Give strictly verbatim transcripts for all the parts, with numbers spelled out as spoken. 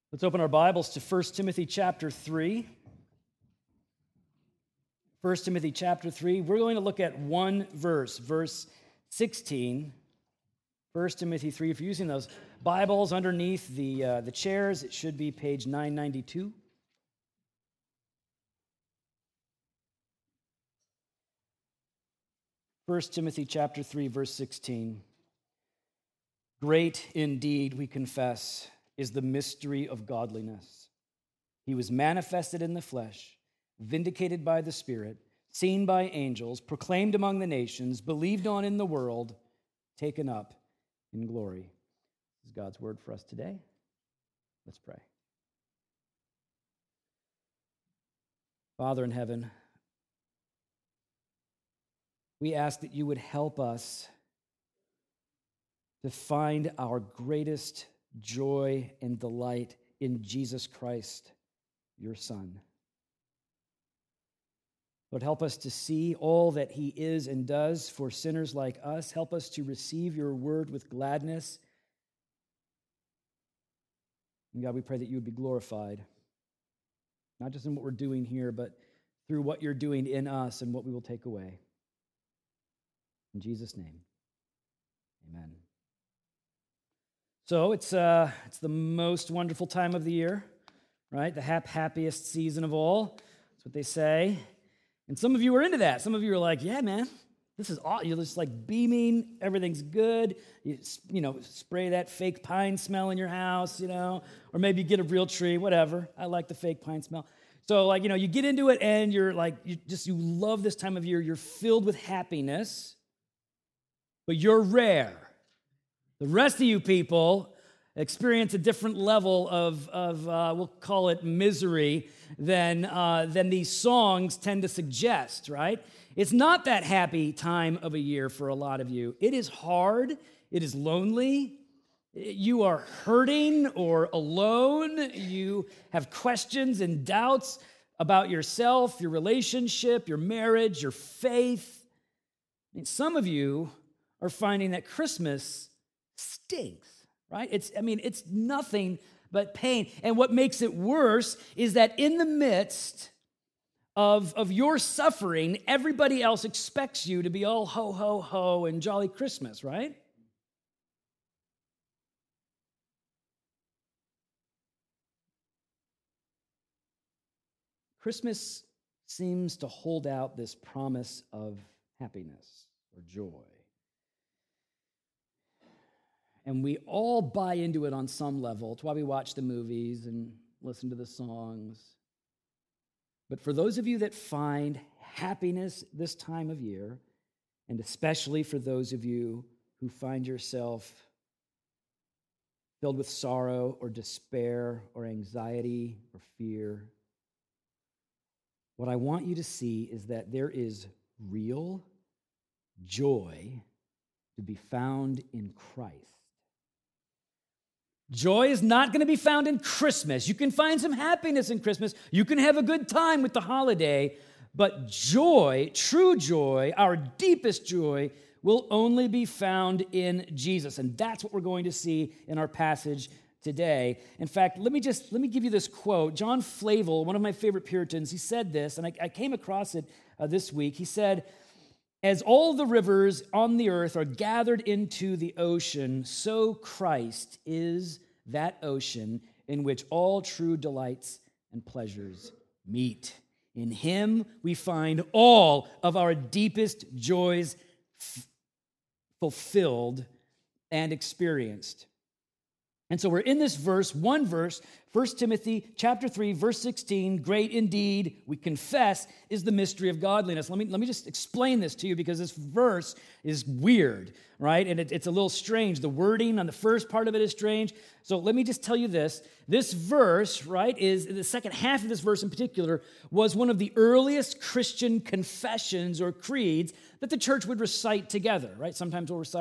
Let's open our Bibles to First Timothy chapter three. First Timothy chapter three. We're going to look at one verse, verse sixteen. First Timothy three. If you're using those Bibles underneath the, uh, the chairs, it should be page nine ninety-two. First Timothy chapter three, verse sixteen. Great indeed, we confess, is the mystery of godliness. He was manifested in the flesh, vindicated by the Spirit, seen by angels, proclaimed among the nations, believed on in the world, taken up in glory. This is God's word for us today. Let's pray. Father in heaven, we ask that you would help us to find our greatest joy and delight in Jesus Christ, your Son. Lord, help us to see all that he is and does for sinners like us. Help us to receive your word with gladness. And God, we pray that you would be glorified, not just in what we're doing here, but through what you're doing in us and what we will take away. In Jesus' name, amen. So it's uh, it's the most wonderful time of the year, right? The hap happiest season of all. That's what they say. And some of you are into that. Some of you are like, yeah, man, this is awesome. You're just like beaming. Everything's good. You, you know, spray that fake pine smell in your house, you know, or maybe get a real tree, whatever. I like the fake pine smell. So like, you know, you get into it and you're like, you just, you love this time of year. You're filled with happiness, but you're rare. The rest of you people experience a different level of, of uh, we'll call it misery, than, uh, than these songs tend to suggest, right? It's not that happy time of a year for a lot of you. It is hard. It is lonely. You are hurting or alone. You have questions and doubts about yourself, your relationship, your marriage, your faith. I mean, some of you are finding that Christmas stinks, right? It's, I mean, it's nothing but pain. And what makes it worse is that in the midst of, of your suffering, everybody else expects you to be all ho, ho, ho and jolly Christmas, right? Christmas seems to hold out this promise of happiness or joy. And we all buy into it on some level. It's why we watch the movies and listen to the songs. But for those of you that find happiness this time of year, and especially for those of you who find yourself filled with sorrow or despair or anxiety or fear, what I want you to see is that there is real joy to be found in Christ. Joy is not going to be found in Christmas. You can find some happiness in Christmas. You can have a good time with the holiday. But joy, true joy, our deepest joy, will only be found in Jesus. And that's what we're going to see in our passage today. In fact, let me just, let me give you this quote. John Flavel, one of my favorite Puritans, he said this, and I, I came across it uh, this week. He said, "As all the rivers on the earth are gathered into the ocean, so Christ is that ocean in which all true delights and pleasures meet. In him we find all of our deepest joys f- fulfilled and experienced." And so we're in this verse, one verse, First Timothy chapter three, verse sixteen, great indeed, we confess, is the mystery of godliness. Let me, let me just explain this to you because this verse is weird, right? And it, it's a little strange. The wording on the first part of it is strange. So let me just tell you this. This verse, right, is the second half of this verse in particular was one of the earliest Christian confessions or creeds that the church would recite together, right? Sometimes we'll recite like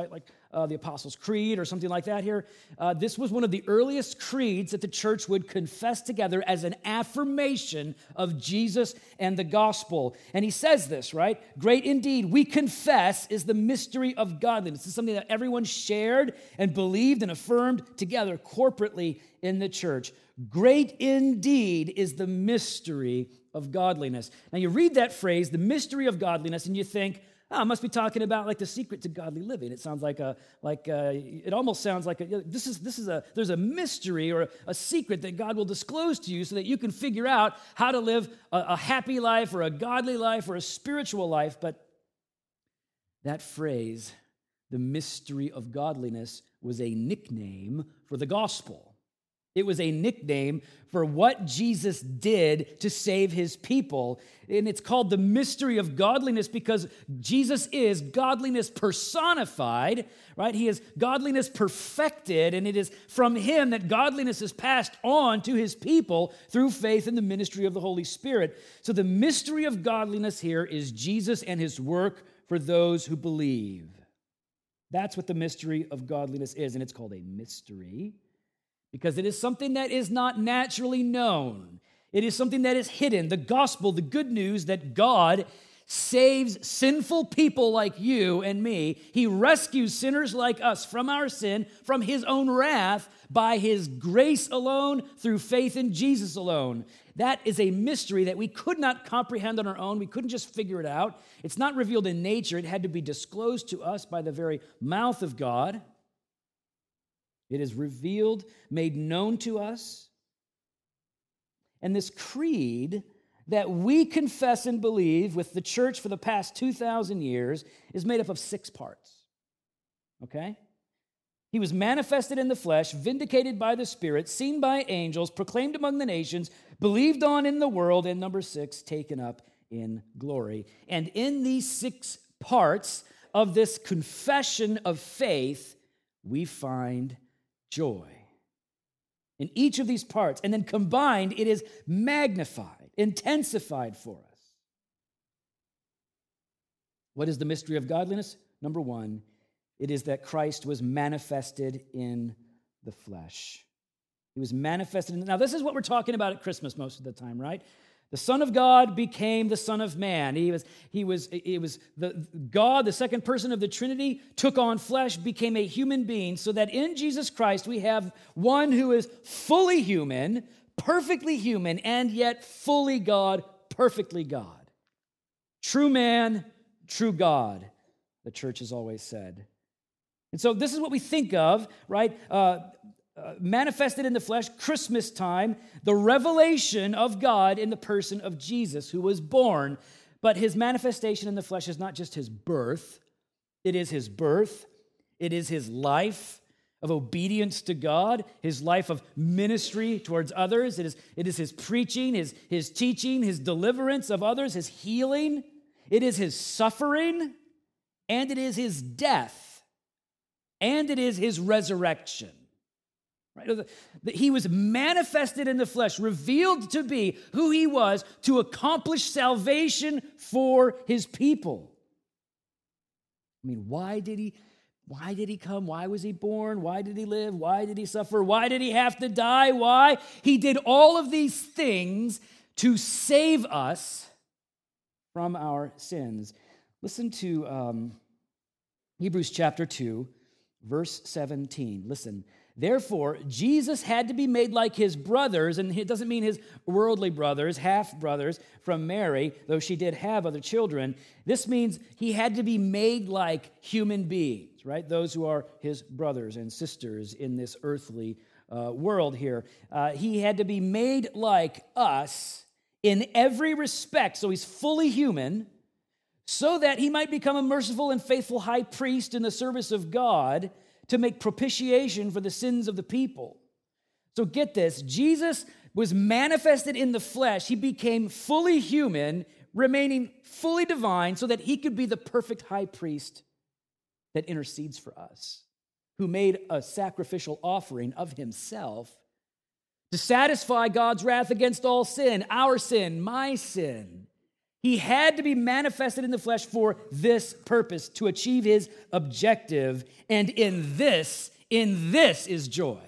uh, the Apostles' Creed or something like that here. Uh, this was one of the earliest creeds that the church would confess together as an affirmation of Jesus and the gospel. And he says this, right? Great indeed, we confess, is the mystery of godliness. This is something that everyone shared and believed and affirmed together corporately in the church. Great indeed is the mystery of godliness. Now you read that phrase, the mystery of godliness, and you think, oh, it must be talking about like the secret to godly living. It sounds like a, like a, it almost sounds like a, this is this is a, there's a mystery or a, a secret that God will disclose to you so that you can figure out how to live a, a happy life or a godly life or a spiritual life. But that phrase, the mystery of godliness, was a nickname for the gospel. It was a nickname for what Jesus did to save his people. And it's called the mystery of godliness because Jesus is godliness personified, right? He is godliness perfected, and it is from him that godliness is passed on to his people through faith in the ministry of the Holy Spirit. So the mystery of godliness here is Jesus and his work for those who believe. That's what the mystery of godliness is, and it's called a mystery because it is something that is not naturally known. It is something that is hidden. The gospel, the good news that God saves sinful people like you and me. He rescues sinners like us from our sin, from his own wrath, by his grace alone, through faith in Jesus alone. That is a mystery that we could not comprehend on our own. We couldn't just figure it out. It's not revealed in nature. It had to be disclosed to us by the very mouth of God. It is revealed, made known to us. And this creed that we confess and believe with the church for the past two thousand years is made up of six parts. Okay? He was manifested in the flesh, vindicated by the Spirit, seen by angels, proclaimed among the nations, believed on in the world, and number six, taken up in glory. And in these six parts of this confession of faith, we find joy. In each of these parts, and then combined, it is magnified, intensified for us. What is the mystery of godliness? Number one, it is that Christ was manifested in the flesh. He was manifested in... Now, this is what we're talking about at Christmas most of the time, right? The Son of God became the Son of Man. He was, he was, it was the God, the second person of the Trinity, took on flesh, became a human being, so that in Jesus Christ we have one who is fully human, perfectly human, and yet fully God, perfectly God. True man, true God, the church has always said. And so this is what we think of, right? Uh, Uh, manifested in the flesh, Christmas time, the revelation of God in the person of Jesus, who was born. But his manifestation in the flesh is not just his birth. It is his birth. It is his life of obedience to God, his life of ministry towards others. It is, it is his preaching, his, his teaching, his deliverance of others, his healing. It is his suffering, and it is his death, and it is his resurrection. Right? He was manifested in the flesh, revealed to be who he was to accomplish salvation for his people. I mean, why did he, why did he come? Why was he born? Why did he live? Why did he suffer? Why did he have to die? Why? He did all of these things to save us from our sins. Listen to um, Hebrews chapter two, verse seventeen. Listen. Therefore, Jesus had to be made like his brothers, and it doesn't mean his worldly brothers, half-brothers from Mary, though she did have other children. This means he had to be made like human beings, right? Those who are his brothers and sisters in this earthly uh, world here. Uh, he had to be made like us in every respect, so he's fully human, so that he might become a merciful and faithful high priest in the service of God, to make propitiation for the sins of the people. So get this, Jesus was manifested in the flesh. He became fully human, remaining fully divine, so that he could be the perfect high priest that intercedes for us, who made a sacrificial offering of himself to satisfy God's wrath against all sin, our sin, my sin. He had to be manifested in the flesh for this purpose, to achieve his objective. And in this, in this is joy.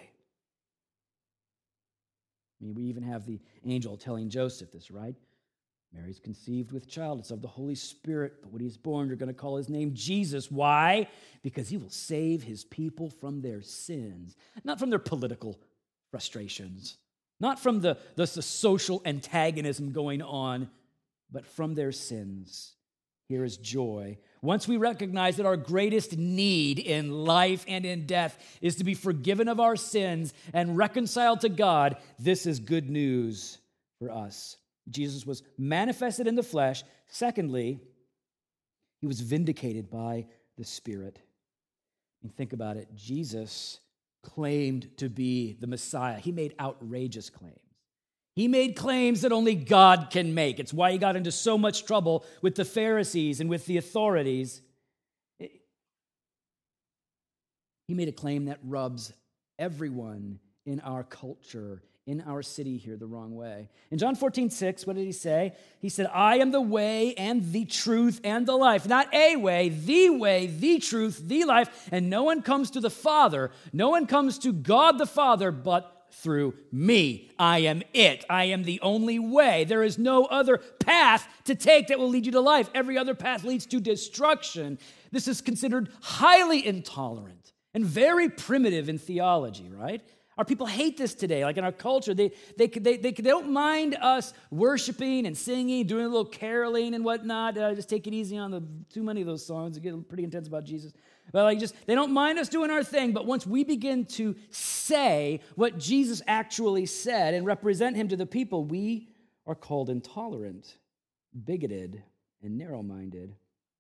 I mean, we even have the angel telling Joseph this, right? Mary's conceived with child. It's of the Holy Spirit. But when he's born, you're going to call his name Jesus. Why? Because he will save his people from their sins. Not from their political frustrations. Not from the, the, the social antagonism going on. But from their sins. Here is joy. Once we recognize that our greatest need in life and in death is to be forgiven of our sins and reconciled to God, this is good news for us. Jesus was manifested in the flesh. Secondly, he was vindicated by the Spirit. And think about it. Jesus claimed to be the Messiah. He made outrageous claims. He made claims that only God can make. It's why he got into so much trouble with the Pharisees and with the authorities. He made a claim that rubs everyone in our culture, in our city here, the wrong way. In John fourteen six, what did he say? He said, I am the way and the truth and the life. Not a way, the way, the truth, the life. And no one comes to the Father, no one comes to God the Father, but through me. I am it. I am the only way. There is no other path to take that will lead you to life. Every other path leads to destruction. This is considered highly intolerant and very primitive in theology, right? Our people hate this today. Like in our culture, they, they, they, they, they don't mind us worshiping and singing, doing a little caroling and whatnot. Uh, just take it easy on the too many of those songs. They get pretty intense about Jesus. But like just they don't mind us doing our thing. But once we begin to say what Jesus actually said and represent him to the people, we are called intolerant, bigoted, and narrow-minded.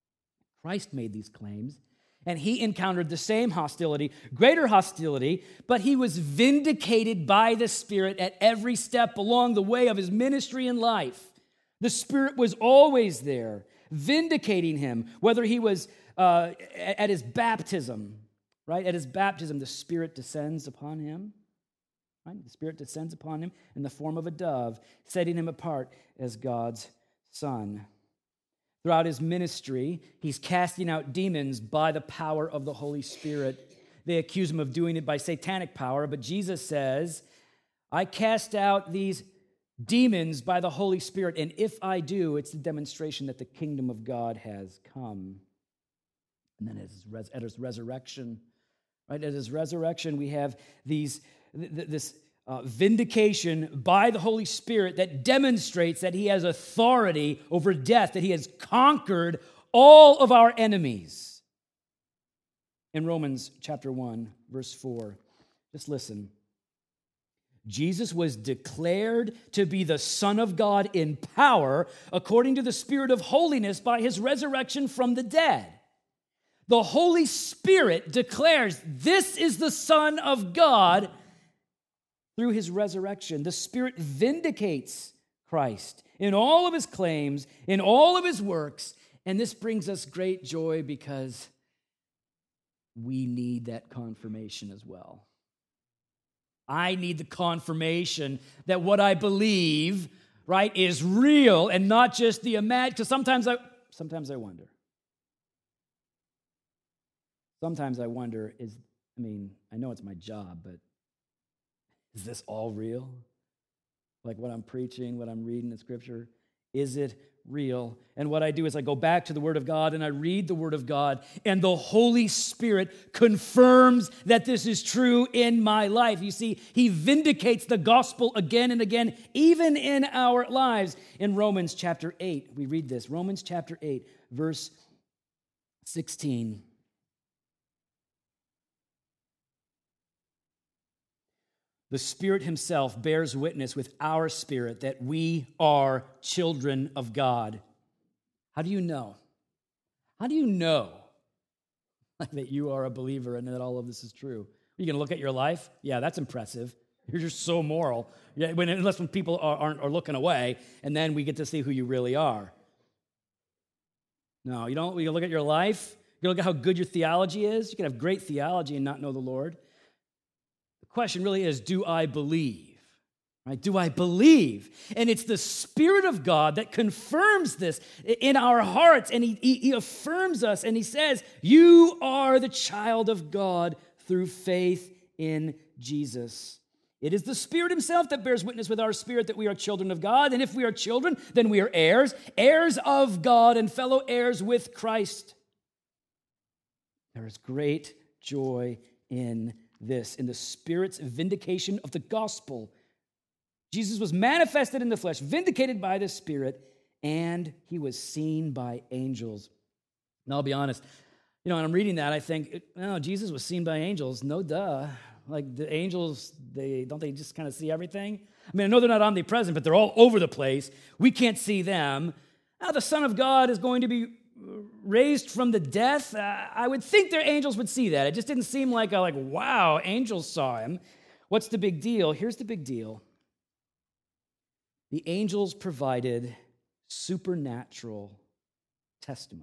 Christ made these claims. And he encountered the same hostility, greater hostility, but he was vindicated by the Spirit at every step along the way of his ministry and life. The Spirit was always there, vindicating him, whether he was uh, at his baptism, right? At his baptism, the Spirit descends upon him, right? The Spirit descends upon him in the form of a dove, setting him apart as God's Son. Throughout his ministry, he's casting out demons by the power of the Holy Spirit. They accuse him of doing it by satanic power, but Jesus says, I cast out these demons by the Holy Spirit, and if I do, it's a demonstration that the kingdom of God has come. And then at his, res- at his resurrection, right? At his resurrection, we have these th- this Uh, vindication by the Holy Spirit that demonstrates that he has authority over death, that he has conquered all of our enemies. In Romans chapter one, verse four, just listen. Jesus was declared to be the Son of God in power according to the Spirit of holiness by his resurrection from the dead. The Holy Spirit declares this is the Son of God. Through his resurrection, the Spirit vindicates Christ in all of his claims, in all of his works, and this brings us great joy because we need that confirmation as well. I need the confirmation that what I believe, right, is real and not just the imagine. Because sometimes I, sometimes I wonder. Sometimes I wonder, is, I mean, I know it's my job, but is this all real? Like what I'm preaching, what I'm reading in Scripture, is it real? And what I do is I go back to the Word of God and I read the Word of God, and the Holy Spirit confirms that this is true in my life. You see, he vindicates the gospel again and again, even in our lives. In Romans chapter eight, we read this. Romans chapter eight, verse sixteen. The Spirit himself bears witness with our spirit that we are children of God. How do you know? How do you know that you are a believer and that all of this is true? Are you going to look at your life? Yeah, that's impressive. You're just so moral. Yeah, when, unless when people are, aren't are looking away, and then we get to see who you really are. No, you don't. You look at your life. You look at how good your theology is. You can have great theology and not know the Lord. The question really is, do I believe? Right? Do I believe? And it's the Spirit of God that confirms this in our hearts, and he, he, he affirms us, and he says, you are the child of God through faith in Jesus. It is the Spirit himself that bears witness with our spirit that we are children of God, and if we are children, then we are heirs, heirs of God and fellow heirs with Christ. There is great joy in this, in the Spirit's vindication of the gospel. Jesus was manifested in the flesh, vindicated by the Spirit, and he was seen by angels. And I'll be honest, you know, when I'm reading that, I think, oh, Jesus was seen by angels. No duh. Like the angels, they don't they just kind of see everything? I mean, I know they're not omnipresent, but they're all over the place. We can't see them. Now, the Son of God is going to be raised from the death. Uh, I would think their angels would see that. It just didn't seem like, a, like, wow, angels saw him. What's the big deal? Here's the big deal. The angels provided supernatural testimony.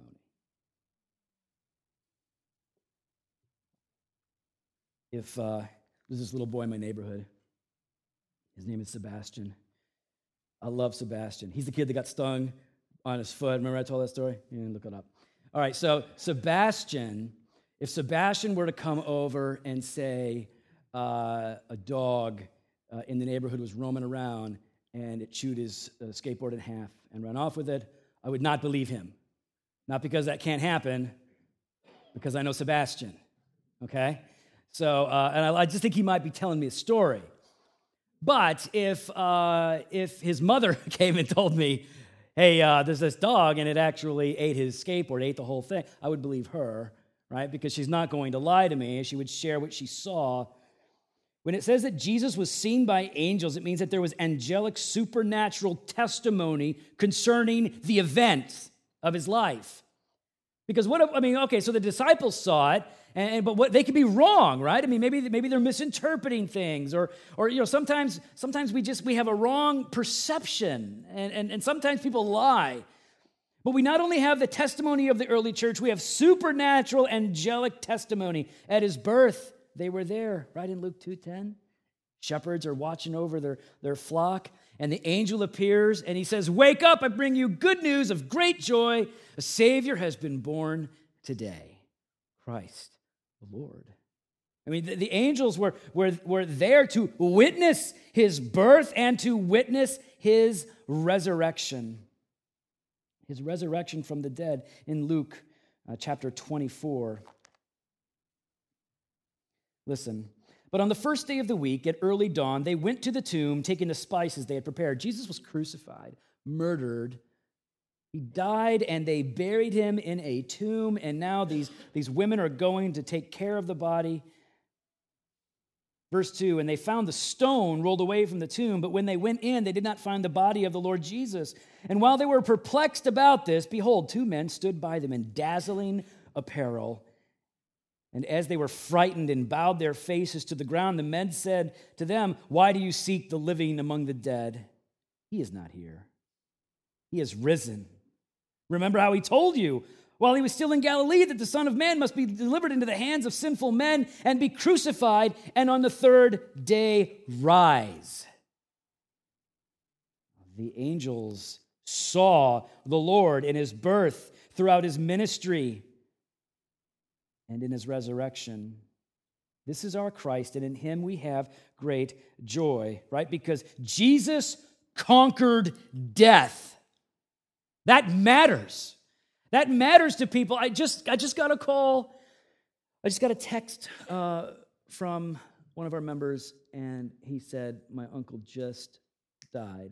If uh, there's this little boy in my neighborhood, his name is Sebastian. I love Sebastian. He's the kid that got stung on his foot. Remember I told that story? You can look it up. All right, so Sebastian, if Sebastian were to come over and say uh, a dog uh, in the neighborhood was roaming around and it chewed his uh, skateboard in half and ran off with it, I would not believe him. Not because that can't happen, because I know Sebastian, okay? So, uh, and I, I just think he might be telling me a story. But if uh, if his mother came and told me, hey, uh, there's this dog, and it actually ate his skateboard, ate the whole thing, I would believe her, right? Because she's not going to lie to me. She would share what she saw. When it says that Jesus was seen by angels, it means that there was angelic, supernatural testimony concerning the event of his life. Because what, I mean, okay, so the disciples saw it, and, but what, they could be wrong, right? I mean, maybe maybe they're misinterpreting things, or or you know, sometimes sometimes we just we have a wrong perception, and, and, and sometimes people lie. But we not only have the testimony of the early church, we have supernatural angelic testimony. At his birth, they were there, right in Luke two ten. Shepherds are watching over their, their flock, and the angel appears, and he says, "Wake up, I bring you good news of great joy. A Savior has been born today, Christ the Lord." I mean, the, the angels were, were, were there to witness his birth and to witness his resurrection. His resurrection from the dead in Luke uh, chapter twenty-four. Listen. But on the first day of the week, at early dawn, they went to the tomb, taking the spices they had prepared. Jesus was crucified, murdered. He died, and they buried him in a tomb, and now these, these women are going to take care of the body. Verse two, and they found the stone rolled away from the tomb, but when they went in, they did not find the body of the Lord Jesus. And while they were perplexed about this, behold, two men stood by them in dazzling apparel. And as they were frightened and bowed their faces to the ground, the men said to them, "Why do you seek the living among the dead? He is not here. He has risen. Remember how he told you while he was still in Galilee that the Son of Man must be delivered into the hands of sinful men and be crucified, and on the third day rise." The angels saw the Lord in his birth, throughout his ministry, and in his resurrection. This is our Christ, and in him we have great joy, right? Because Jesus conquered death. That matters. That matters to people. I just I just got a call. I just got a text uh, from one of our members, and he said, my uncle just died.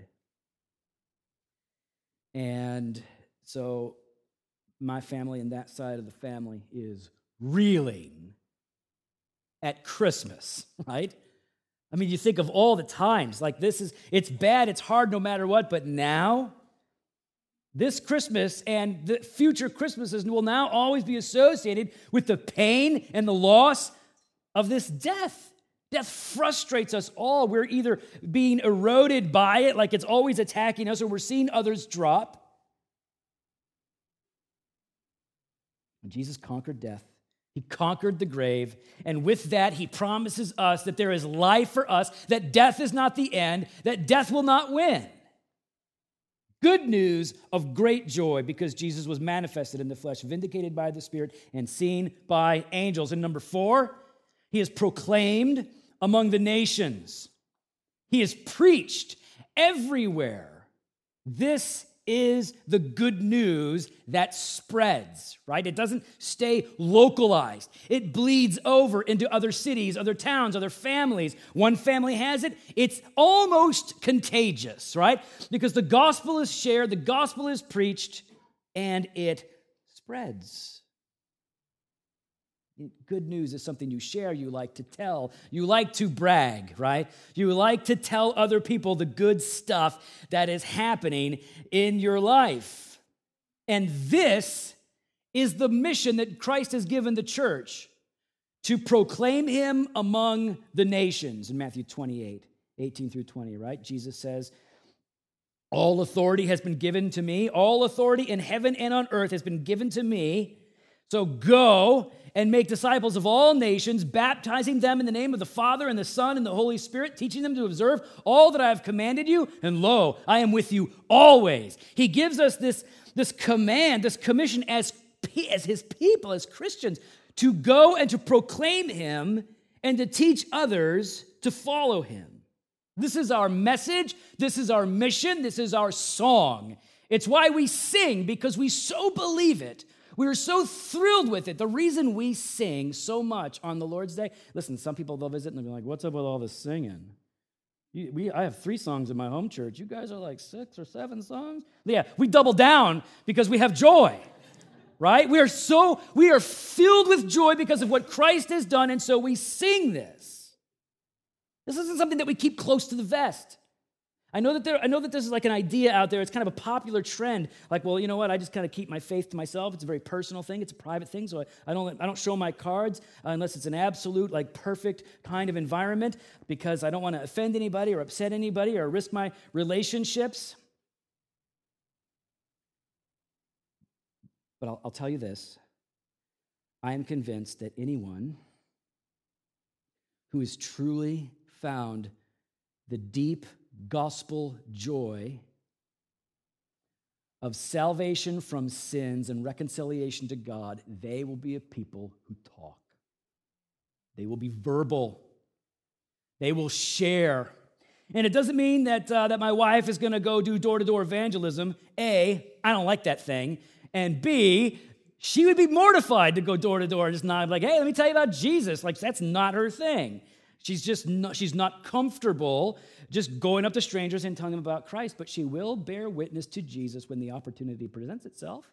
And so my family and that side of the family is reeling at Christmas, right? I mean, you think of all the times, like this is, it's bad, it's hard no matter what, but now, this Christmas and the future Christmases will now always be associated with the pain and the loss of this death. Death frustrates us all. We're either being eroded by it, like it's always attacking us, or we're seeing others drop. When Jesus conquered death, He conquered the grave, and with that, he promises us that there is life for us, that death is not the end, that death will not win. Good news of great joy because Jesus was manifested in the flesh, vindicated by the Spirit, and seen by angels. And number four, he is proclaimed among the nations. He is preached everywhere. This is the good news that spreads, right? It doesn't stay localized. It bleeds over into other cities, other towns, other families. One family has it, it's almost contagious, right? Because the gospel is shared, the gospel is preached, and it spreads. Good news is something you share, you like to tell, you like to brag, right? You like to tell other people the good stuff that is happening in your life. And this is the mission that Christ has given the church, to proclaim him among the nations. In Matthew twenty-eight, eighteen through twenty, right? Jesus says, all authority has been given to me. All authority in heaven and on earth has been given to me. So go and make disciples of all nations, baptizing them in the name of the Father and the Son and the Holy Spirit, teaching them to observe all that I have commanded you. And lo, I am with you always. He gives us this, this command, this commission as, as his people, as Christians, to go and to proclaim him and to teach others to follow him. This is our message. This is our mission. This is our song. It's why we sing, because we so believe it. We are so thrilled with it. The reason we sing so much on the Lord's Day, listen, some people, they'll visit and they'll be like, what's up with all this singing? You, we, I have three songs in my home church. You guys are like six or seven songs? Yeah, we double down because we have joy, right? We are so, we are filled with joy because of what Christ has done, and so we sing this. This isn't something that we keep close to the vest. I know that there, I know that this is like an idea out there. It's kind of a popular trend. Like, well, you know what? I just kind of keep my faith to myself. It's a very personal thing. It's a private thing. So I, I don't, I don't show my cards unless it's an absolute, like, perfect kind of environment, because I don't want to offend anybody or upset anybody or risk my relationships. But I'll, I'll tell you this: I am convinced that anyone who has truly found the deep gospel joy of salvation from sins and reconciliation to God, they will be a people who talk. They will be verbal. They will share. And it doesn't mean that uh, that my wife is going to go do door-to-door evangelism. A, I don't like that thing. And B, she would be mortified to go door-to-door and just not like, hey, let me tell you about Jesus. Like, that's not her thing. She's just not, she's not comfortable just going up to strangers and telling them about Christ, but she will bear witness to Jesus when the opportunity presents itself.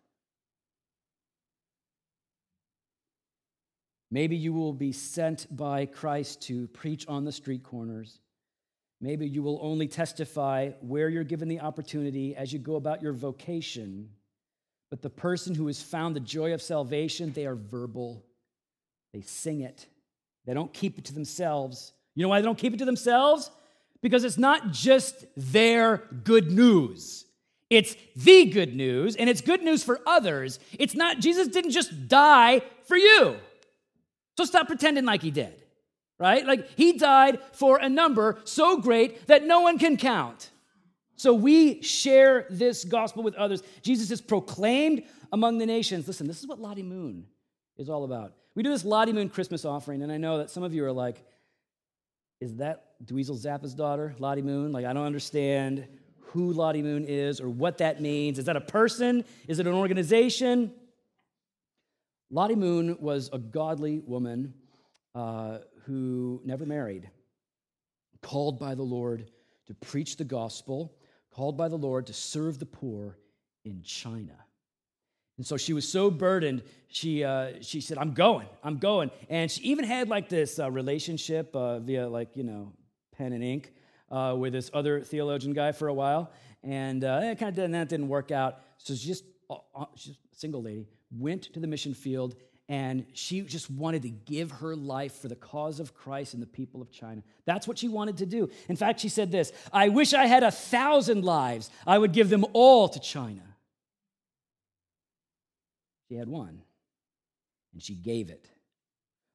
Maybe you will be sent by Christ to preach on the street corners. Maybe you will only testify where you're given the opportunity as you go about your vocation. But the person who has found the joy of salvation, they are verbal. They sing it. They don't keep it to themselves. You know why they don't keep it to themselves? Because it's not just their good news. It's the good news, and it's good news for others. It's not, Jesus didn't just die for you. So stop pretending like he did, right? Like, he died for a number so great that no one can count. So we share this gospel with others. Jesus is proclaimed among the nations. Listen, this is what Lottie Moon is all about. We do this Lottie Moon Christmas offering, and I know that some of you are like, is that Dweezil Zappa's daughter, Lottie Moon? Like, I don't understand who Lottie Moon is or what that means. Is that a person? Is it an organization? Lottie Moon was a godly woman uh, who never married, called by the Lord to preach the gospel, called by the Lord to serve the poor in China. And so she was so burdened, she uh, she said, I'm going, I'm going. And she even had like this uh, relationship uh, via like, you know, pen and ink uh, with this other theologian guy for a while. And uh, it kind of did, and that didn't work out. So she just, uh, she's a single lady, went to the mission field, and she just wanted to give her life for the cause of Christ and the people of China. That's what she wanted to do. In fact, she said this: I wish I had a thousand lives. I would give them all to China. She had one, and she gave it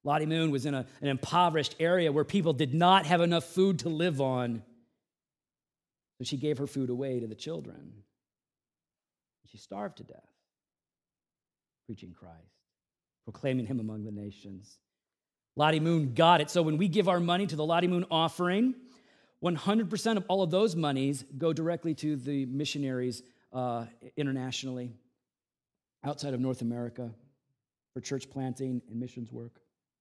Lottie Moon was in a, an impoverished area where people did not have enough food to live on. So she gave her food away to the children. She starved to death, preaching Christ, proclaiming him among the nations. Lottie Moon got it. So when we give our money to the Lottie Moon offering, one hundred percent of all of those monies go directly to the missionaries uh, internationally, outside of North America, for church planting and missions work.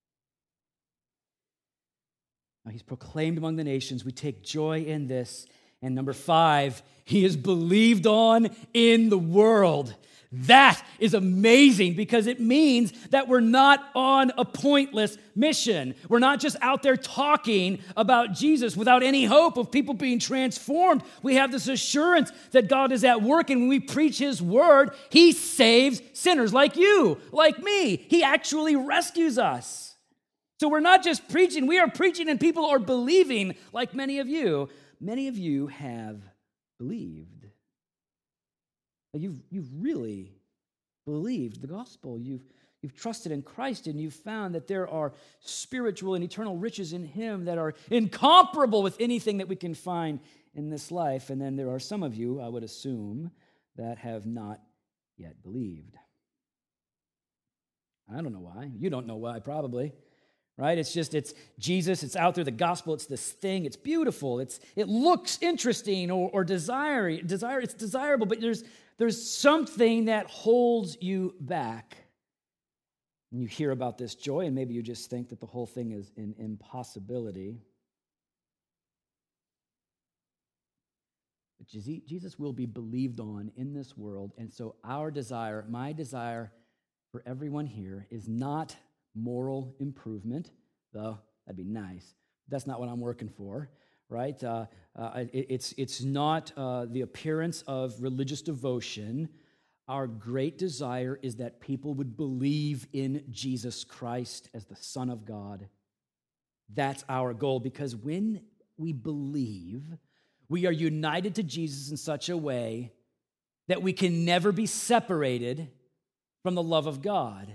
Now, he's proclaimed among the nations. We take joy in this. And number five, he is believed on in the world. That is amazing because it means that we're not on a pointless mission. We're not just out there talking about Jesus without any hope of people being transformed. We have this assurance that God is at work, and when we preach his word, he saves sinners like you, like me. He actually rescues us. So we're not just preaching, we are preaching and people are believing, like many of you. Many of you have believed. You've, you've really believed the gospel. You've, you've trusted in Christ, and you've found that there are spiritual and eternal riches in him that are incomparable with anything that we can find in this life. And then there are some of you, I would assume, that have not yet believed. I don't know why. You don't know why, probably. Right? It's just, it's Jesus, it's out there, the gospel, it's this thing, it's beautiful, it's it looks interesting or, or desire, desire, it's desirable, but there's there's something that holds you back. And you hear about this joy, and maybe you just think that the whole thing is an impossibility. But Jesus will be believed on in this world, and so our desire, my desire for everyone here is not moral improvement, though that'd be nice. That's not what I'm working for, right? Uh, uh, it, it's, it's not uh, the appearance of religious devotion. Our great desire is that people would believe in Jesus Christ as the Son of God. That's our goal, because when we believe, we are united to Jesus in such a way that we can never be separated from the love of God.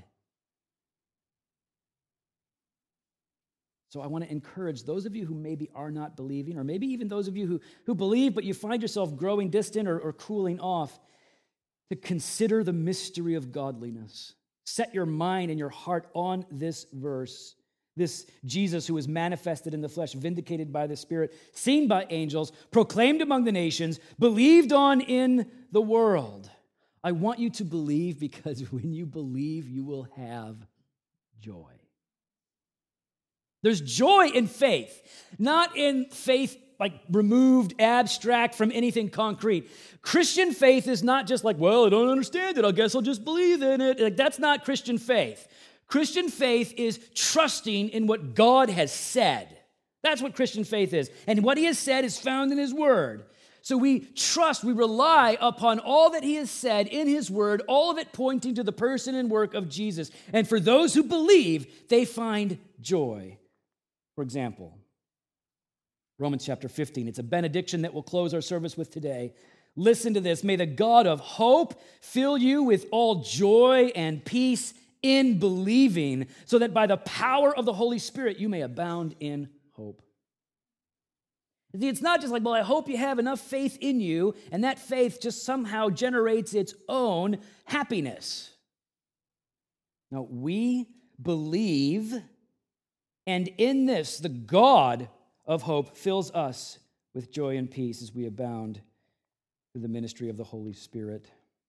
So I want to encourage those of you who maybe are not believing, or maybe even those of you who, who believe, but you find yourself growing distant or, or cooling off, to consider the mystery of godliness. Set your mind and your heart on this verse, this Jesus who was manifested in the flesh, vindicated by the Spirit, seen by angels, proclaimed among the nations, believed on in the world. I want you to believe, because when you believe, you will have joy. There's joy in faith, not in faith like removed, abstract from anything concrete. Christian faith is not just like, well, I don't understand it, I guess I'll just believe in it. Like, that's not Christian faith. Christian faith is trusting in what God has said. That's what Christian faith is. And what he has said is found in his word. So we trust, we rely upon all that he has said in his word, all of it pointing to the person and work of Jesus. And for those who believe, they find joy. For example, Romans chapter fifteen. It's a benediction that we'll close our service with today. Listen to this. May the God of hope fill you with all joy and peace in believing, so that by the power of the Holy Spirit you may abound in hope. See, it's not just like, well, I hope you have enough faith in you, and that faith just somehow generates its own happiness. No, we believe, and in this, the God of hope fills us with joy and peace as we abound through the ministry of the Holy Spirit.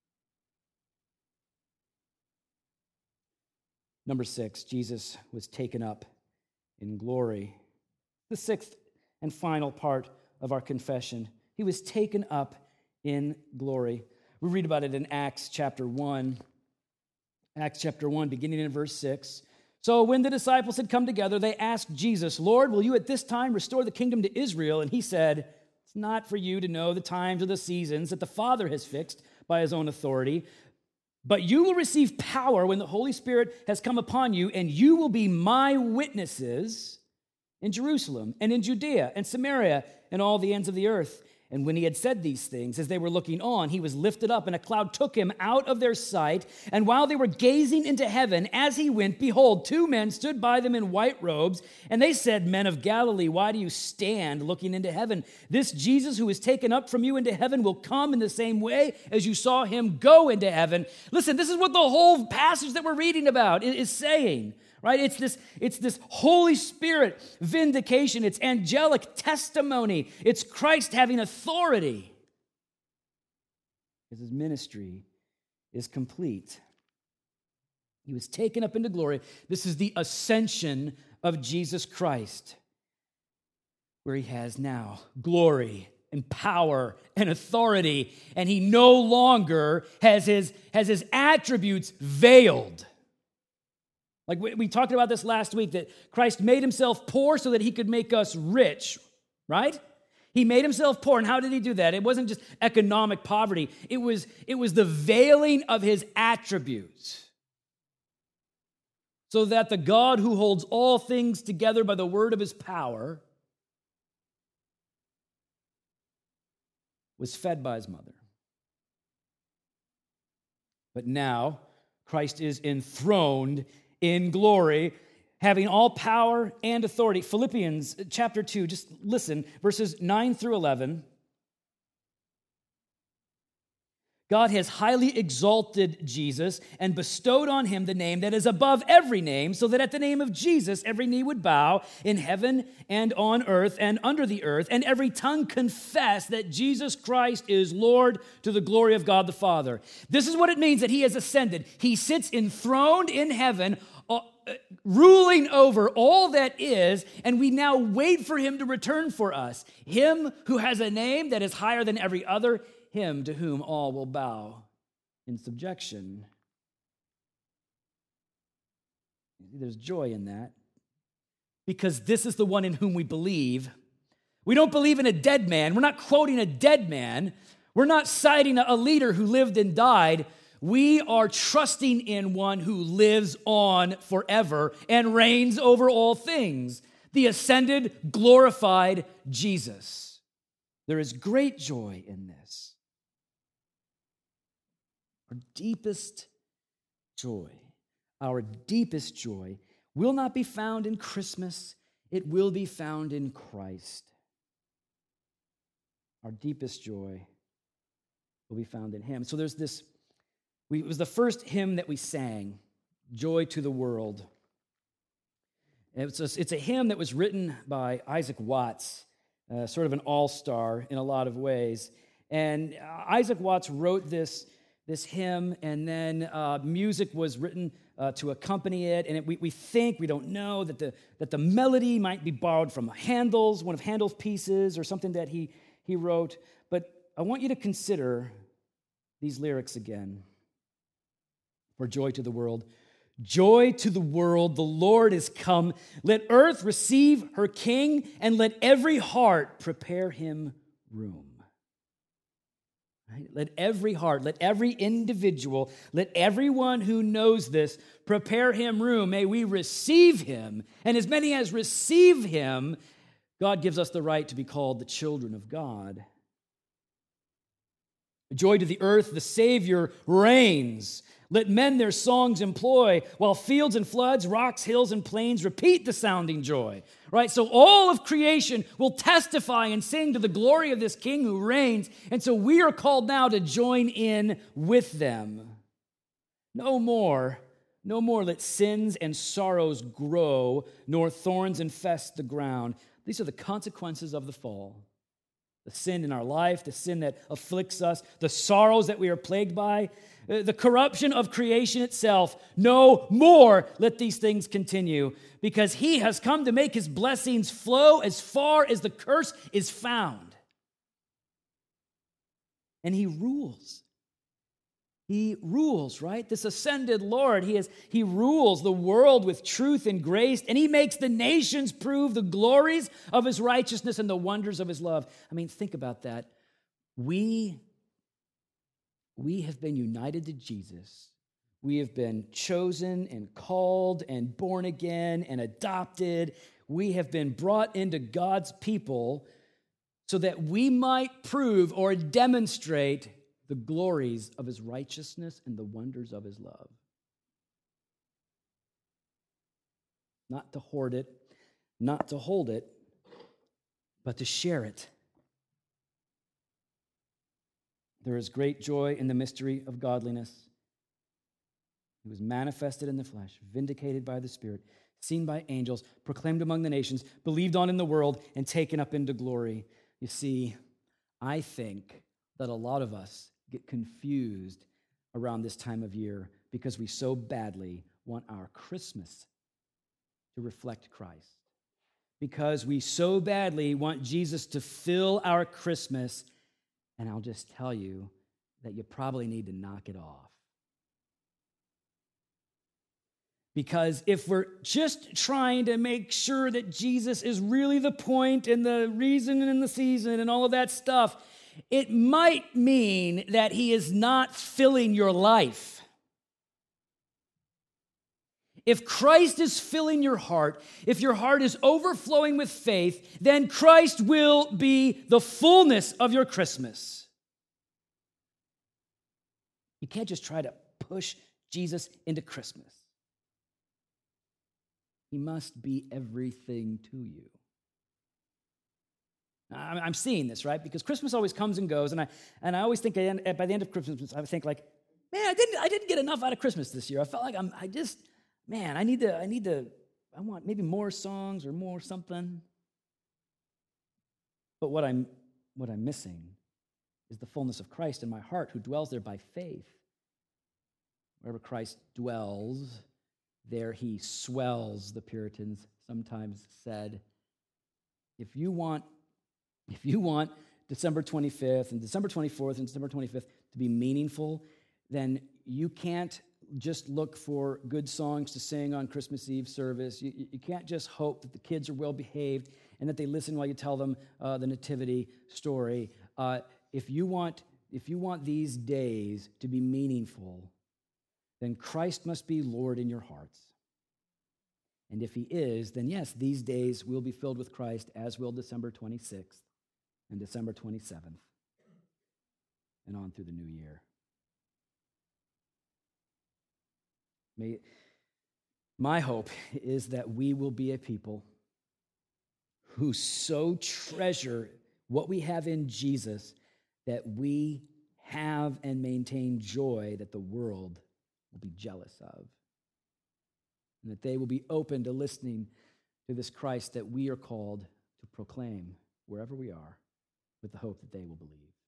Number six, Jesus was taken up in glory. The sixth and final part of our confession. He was taken up in glory. We read about it in Acts chapter one. Acts chapter one, beginning in verse six. So when the disciples had come together, they asked Jesus, Lord, will you at this time restore the kingdom to Israel? And he said, it's not for you to know the times or the seasons that the Father has fixed by his own authority, but you will receive power when the Holy Spirit has come upon you, and you will be my witnesses in Jerusalem and in Judea and Samaria and all the ends of the earth. And when he had said these things, as they were looking on, he was lifted up, and a cloud took him out of their sight. And while they were gazing into heaven, as he went, behold, two men stood by them in white robes. And they said, Men of Galilee, why do you stand looking into heaven? This Jesus who is taken up from you into heaven will come in the same way as you saw him go into heaven. Listen, this is what the whole passage that we're reading about is saying. Right? It's this, it's this Holy Spirit vindication. It's angelic testimony. It's Christ having authority. Because his ministry is complete. He was taken up into glory. This is the ascension of Jesus Christ, where he has now glory and power and authority, and he no longer has his, has his attributes veiled. Like we, we talked about this last week, that Christ made himself poor so that he could make us rich, right? He made himself poor, and how did he do that? It wasn't just economic poverty. It was, it was the veiling of his attributes, so that the God who holds all things together by the word of his power was fed by his mother. But now, Christ is enthroned in glory, having all power and authority. Philippians chapter two, just listen, verses nine through eleven. God has highly exalted Jesus and bestowed on him the name that is above every name, so that at the name of Jesus every knee would bow in heaven and on earth and under the earth, and every tongue confess that Jesus Christ is Lord, to the glory of God the Father. This is what it means that he has ascended. He sits enthroned in heaven, uh, ruling over all that is, and we now wait for him to return for us. Him who has a name that is higher than every other, him to whom all will bow in subjection. There's joy in that, because this is the one in whom we believe. We don't believe in a dead man. We're not quoting a dead man. We're not citing a leader who lived and died. We are trusting in one who lives on forever and reigns over all things, the ascended, glorified Jesus. There is great joy in this. Our deepest joy, our deepest joy will not be found in Christmas. It will be found in Christ. Our deepest joy will be found in him. So there's this, we, it was the first hymn that we sang, Joy to the World. It's a, it's a hymn that was written by Isaac Watts, uh, sort of an all-star in a lot of ways. And Isaac Watts wrote this this hymn, and then uh, music was written uh, to accompany it, and it, we, we think, we don't know, that the, that the melody might be borrowed from Handel's, one of Handel's pieces, or something that he, he wrote. But I want you to consider these lyrics again. For joy to the world. Joy to the world, the Lord is come. Let earth receive her King, and let every heart prepare him room. Right? Let every heart, let every individual, let everyone who knows this prepare him room. May we receive him. And as many as receive him, God gives us the right to be called the children of God. Joy to the earth, the Savior reigns. Let men their songs employ, while fields and floods, rocks, hills, and plains repeat the sounding joy. Right? So all of creation will testify and sing to the glory of this King who reigns. And so we are called now to join in with them. No more, no more let sins and sorrows grow, nor thorns infest the ground. These are the consequences of the fall. The sin in our life, the sin that afflicts us, the sorrows that we are plagued by, the corruption of creation itself. No more let these things continue, because he has come to make his blessings flow as far as the curse is found. And he rules. He rules, right? This ascended Lord, he is, he rules the world with truth and grace, and he makes the nations prove the glories of his righteousness and the wonders of his love. I mean, think about that. We, we have been united to Jesus. We have been chosen and called and born again and adopted. We have been brought into God's people so that we might prove or demonstrate the glories of his righteousness and the wonders of his love. Not to hoard it, not to hold it, but to share it. There is great joy in the mystery of godliness. He was manifested in the flesh, vindicated by the Spirit, seen by angels, proclaimed among the nations, believed on in the world, and taken up into glory. You see, I think that a lot of us get confused around this time of year because we so badly want our Christmas to reflect Christ. Because we so badly want Jesus to fill our Christmas. And I'll just tell you that you probably need to knock it off. Because if we're just trying to make sure that Jesus is really the point and the reason and the season and all of that stuff, it might mean that he is not filling your life. If Christ is filling your heart, if your heart is overflowing with faith, then Christ will be the fullness of your Christmas. You can't just try to push Jesus into Christmas. He must be everything to you. I'm seeing this, right? Because Christmas always comes and goes, and I and I always think by the end of Christmas, I think like, man, I didn't I didn't get enough out of Christmas this year. I felt like I'm I just, man, I need to I need to I want maybe more songs or more something. But what I'm what I'm missing is the fullness of Christ in my heart, who dwells there by faith. Wherever Christ dwells, there he swells, the Puritans sometimes said. If you want, if you want December twenty-fifth and December twenty-fourth and December twenty-fifth to be meaningful, then you can't just look for good songs to sing on Christmas Eve service. You, you can't just hope that the kids are well behaved and that they listen while you tell them uh, the nativity story. Uh, if you want, if you want these days to be meaningful, then Christ must be Lord in your hearts. And if he is, then yes, these days will be filled with Christ, as will December twenty-sixth and December twenty-seventh, and on through the new year. May, my hope is that we will be a people who so treasure what we have in Jesus that we have and maintain joy that the world will be jealous of, and that they will be open to listening to this Christ that we are called to proclaim wherever we are, with the hope that they will believe.